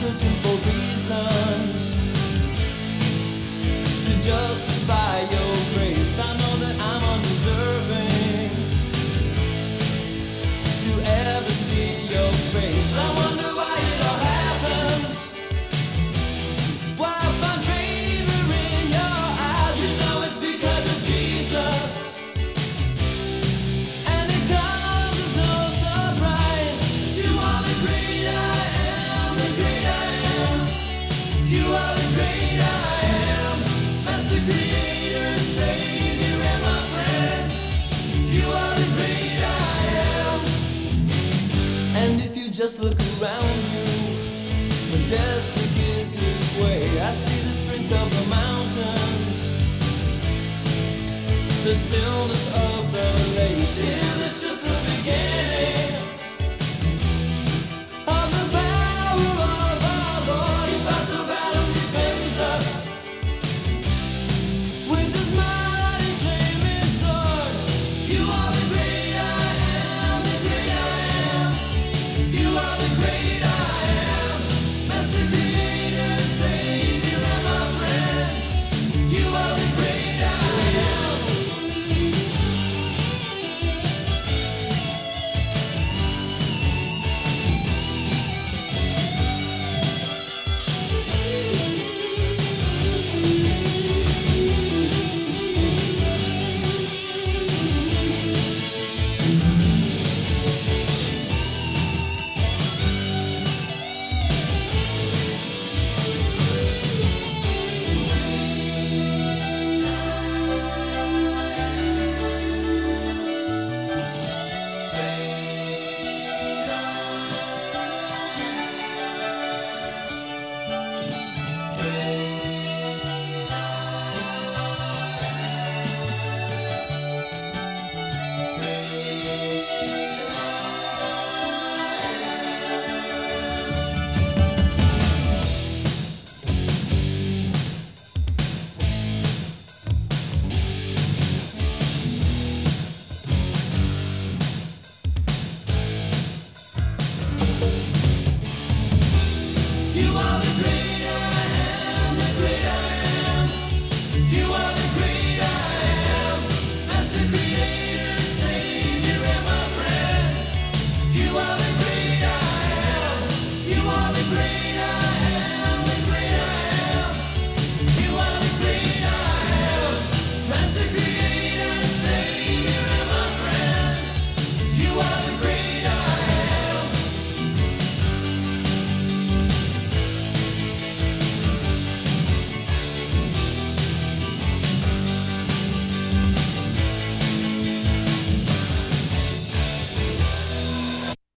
searching for reasons to justify your grace. I know that I'm undeserving to ever see your face. I wonder why it all happens. Why I find favor in your eyes. You know it's because of Jesus, and it comes as no surprise. You are the great I am, the great I am. You are the great I am, Master Creator, Savior, and my friend. You are the great I am. And if you just look around you, majestic is His way. I see the strength of the mountains, the stillness of the lake. Still, it's just the beginning.